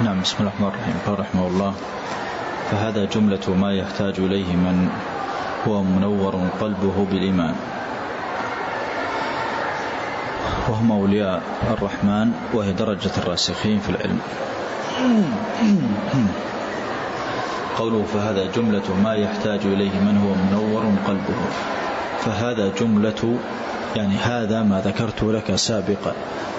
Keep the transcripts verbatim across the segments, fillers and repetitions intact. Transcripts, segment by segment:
نعم. بسم الله الرحمن الرحيم. قال رحمه الله: فهذا جملة ما يحتاج إليه من هو منور قلبه بالإيمان، وهم أولياء الرحمن، وهي درجة الراسخين في العلم. قوله فهذا جملة ما يحتاج إليه من هو منور قلبه، فهذا جملة يعني هذا ما ذكرت لك سابقا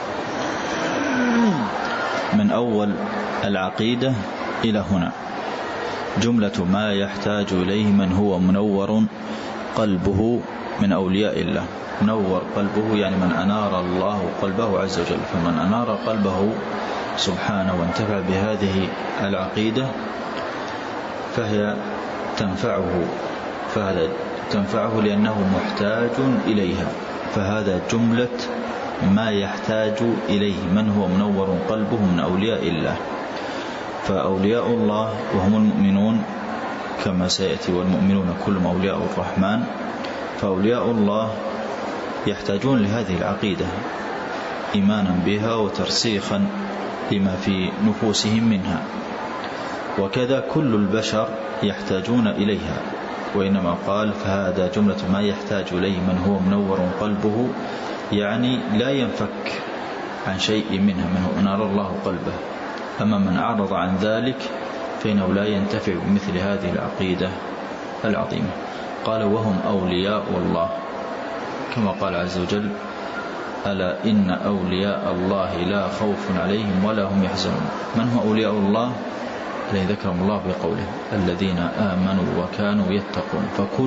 من أول العقيدة إلى هنا، جملة ما يحتاج إليه من هو منور قلبه من أولياء الله. منور قلبه يعني من أنار الله قلبه عز وجل، فمن أنار قلبه سبحانه وانتفع بهذه العقيدة فهي تنفعه، فهذا تنفعه لأنه محتاج إليها. فهذا جملة ما يحتاج إليه من هو منور قلبه من أولياء الله. فأولياء الله وهم المؤمنون كما سيأتي، والمؤمنون كلهم أولياء الرحمن. فأولياء الله يحتاجون لهذه العقيدة إيمانا بها وترسيخا لما في نفوسهم منها، وكذا كل البشر يحتاجون إليها. وإنما قال فهذا جملة ما يحتاج إليه من هو منور قلبه، يعني لا ينفك عن شيء منها منه أنار الله قلبه. أما من أعرض عن ذلك فإنه لا ينتفع بمثل هذه العقيدة العظيمة. قال وهم أولياء الله، كما قال عز وجل: ألا إن أولياء الله لا خوف عليهم ولا هم يحزنون. من هم أولياء الله؟ الذي ذكرهم الله بقوله: الذين آمنوا وكانوا يتقون. فكل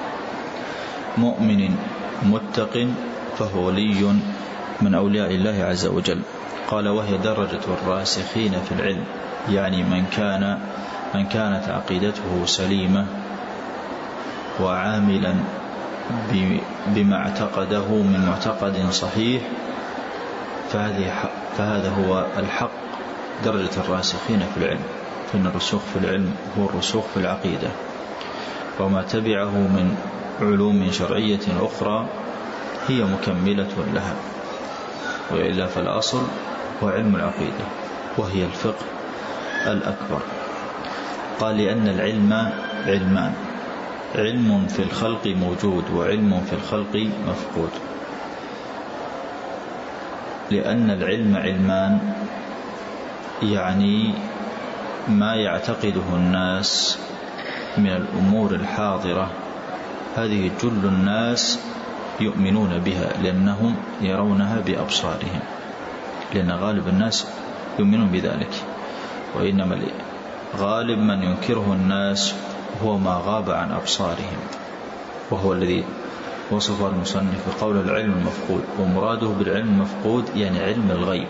مؤمن متق فهو ولي من أولياء الله عز وجل. قال وهي درجة الراسخين في العلم، يعني من كان من كانت عقيدته سليمة وعاملا بما اعتقده من معتقد صحيح، فهذا هو الحق درجة الراسخين في العلم. فإن الرسوخ في العلم هو الرسوخ في العقيدة، وما تبعه من علوم شرعية أخرى هي مكملة لها، وإلا فالأصل هو علم العقيدة وهي الفقه الأكبر. قال لأن العلم علمان: علم في الخلق موجود وعلم في الخلق مفقود. لأن العلم علمان يعني ما يعتقده الناس من الأمور الحاضرة، هذه جل الناس يؤمنون بها لأنهم يرونها بأبصارهم، لأن غالب الناس يؤمنون بذلك. وإنما غالب من ينكره الناس هو ما غاب عن أبصارهم، وهو الذي وصف المصنف بقول العلم المفقود. ومراده بالعلم المفقود يعني علم الغيب.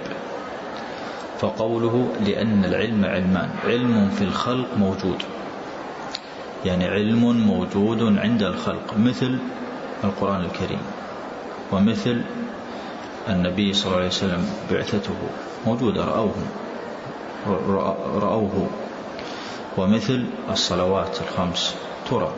فقوله لأن العلم علمان: علم في الخلق موجود، يعني علم موجود عند الخلق، مثل القرآن الكريم، ومثل النبي صلى الله عليه وسلم بعثته موجودة، رأوه رأوه ومثل الصلوات الخمس ترى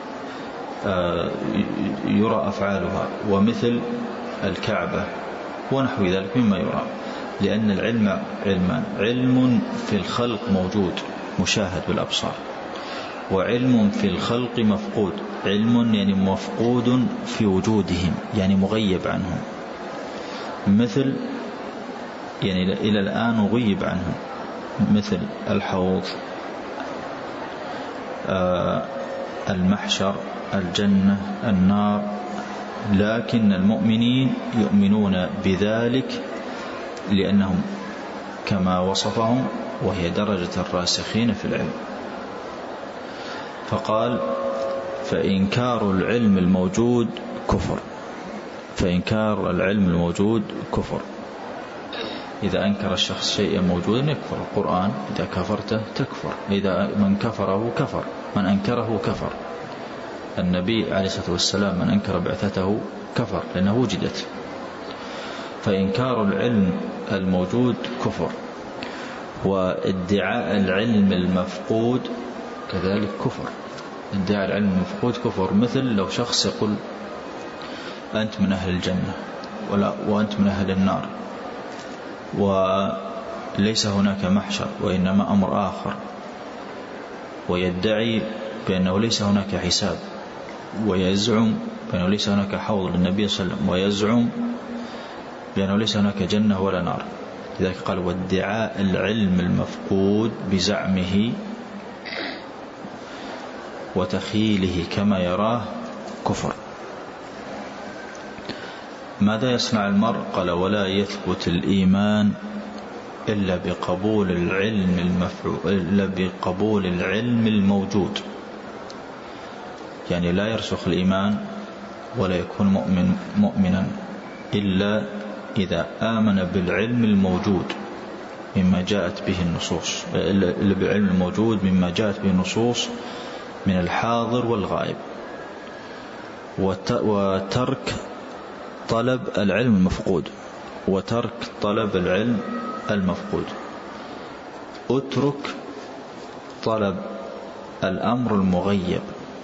يرى أفعالها، ومثل الكعبة ونحو ذلك مما يرى. لأن العلم علمان: علم في الخلق موجود مشاهد بالأبصار، وعلم في الخلق مفقود. علم يعني مفقود في وجودهم، يعني مغيب عنهم، مثل يعني إلى الآن غيب عنهم، مثل الحوض، آه المحشر، الجنة، النار. لكن المؤمنين يؤمنون بذلك لأنهم كما وصفهم، وهي درجة الراسخين في العلم. فقال فإنكار العلم الموجود كفر. فإنكار العلم الموجود كفر. إذا أنكر الشخص شيئا موجودا يكفر. القرآن إذا كفرته تكفر، إذا من كفره كفر، من أنكره كفر. النبي عليه الصلاة والسلام من أنكر بعثته كفر لأنه وجدت. فإنكار العلم الموجود كفر، وادعاء العلم المفقود كذلك كفر. ادعاء العلم المفقود كفر. مثل لو شخص يقول أنت من أهل الجنة ولا وأنت من أهل النار، ليس هناك محشر وإنما أمر آخر، ويدعي بأنه ليس هناك حساب، ويزعم بأنه ليس هناك حوض للنبي صلى الله عليه وسلم، ويزعم بأنه ليس هناك جنة ولا نار. لذلك قال وادعاء العلم المفقود بزعمه وتخيله كما يراه كفر. ماذا يصنع المرء؟ قال ولا يثبت الإيمان إلا بقبول العلم المفعول إلا بقبول العلم الموجود. يعني لا يرسخ الإيمان ولا يكون مؤمن مؤمنا إلا إذا آمن بالعلم الموجود مما جاءت به النصوص، إلا بالعلم الموجود مما جاءت به النصوص من الحاضر والغائب، وترك طلب العلم المفقود وترك طلب العلم المفقود. اترك طلب الأمر المغيب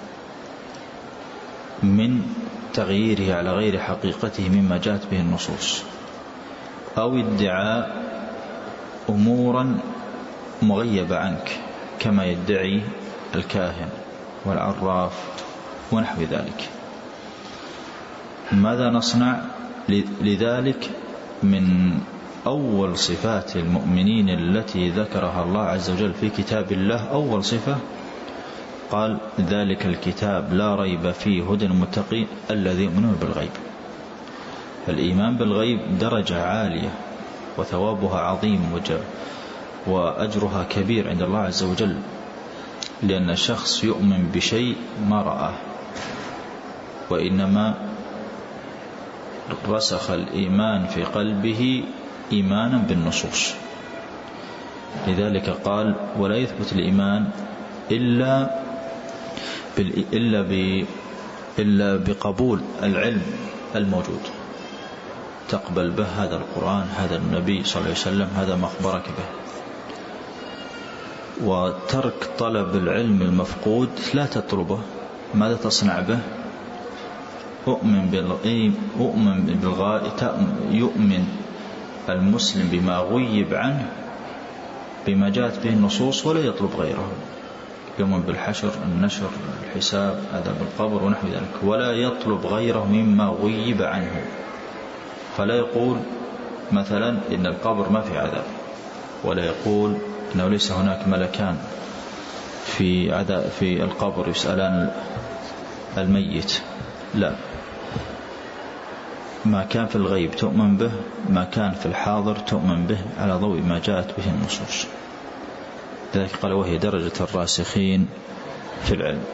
من تغييره على غير حقيقته مما جاءت به النصوص، أو ادعاء أمورا مغيبة عنك كما يدعي الكاهن والعراف ونحو ذلك. ماذا نصنع؟ لذلك من أول صفات المؤمنين التي ذكرها الله عز وجل في كتاب الله، أول صفة قال ذلك الكتاب لا ريب فيه هدى للمتقين الذين يؤمنون بالغيب. فالإيمان بالغيب درجة عالية وثوابها عظيم وأجرها كبير عند الله عز وجل، لأن الشخص يؤمن بشيء ما رآه، وإنما رسخ الإيمان في قلبه إيمانا بالنصوص. لذلك قال ولا يثبت الإيمان إلا إلا ب إلا بقبول العلم الموجود، تقبل به هذا القرآن، هذا النبي صلى الله عليه وسلم، هذا ما أخبرك به. وترك طلب العلم المفقود لا تطلبه. ماذا تصنع به؟ أؤمن بالغيب أؤمن بالغائب يؤمن المسلم بما غيب عنه بما جاءت به النصوص ولا يطلب غيره. يؤمن بالحشر، النشر، الحساب، عذاب القبر ونحو ذلك، ولا يطلب غيره مما غيب عنه. فلا يقول مثلا إن القبر ما في عذاب، ولا يقول إنه ليس هناك ملكان في عذاب في القبر يسألان الميت. لا، ما كان في الغيب تؤمن به، ما كان في الحاضر تؤمن به على ضوء ما جاءت به النصوص. لذلك قال وهي درجة الراسخين في العلم.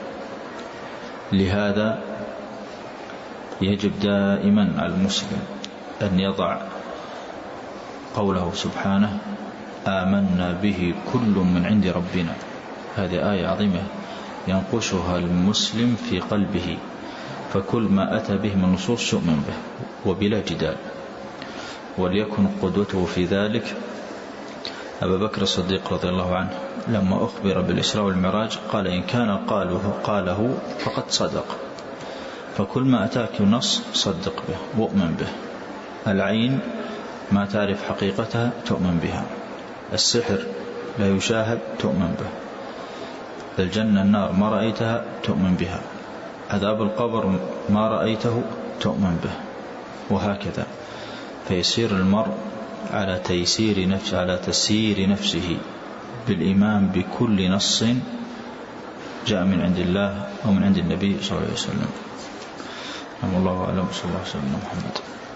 لهذا يجب دائما على المسلم أن يضع قوله سبحانه آمنا به كل من عند ربنا. هذه آية عظيمة ينقشها المسلم في قلبه، فكل ما أتى به من نصوص يؤمن به وبلا جدال. وليكن قدوته في ذلك أبا بكر الصديق رضي الله عنه، لما أخبر بالإسراء والمعراج قال إن كان قاله, قاله فقد صدق. فكل ما أتاك نص صدق به وأؤمن به. العين ما تعرف حقيقتها تؤمن بها، السحر لا يشاهد تؤمن به، الجنة النار ما رأيتها تؤمن بها، عذاب القبر ما رأيته تؤمن به، وهكذا. فيسير المرء على تيسير نفسه على تسيير نفسه بالإيمان بكل نص جاء من عند الله أو من عند النبي صلى الله عليه وسلم. الله أعلم. صلى الله عليه وسلم محمد.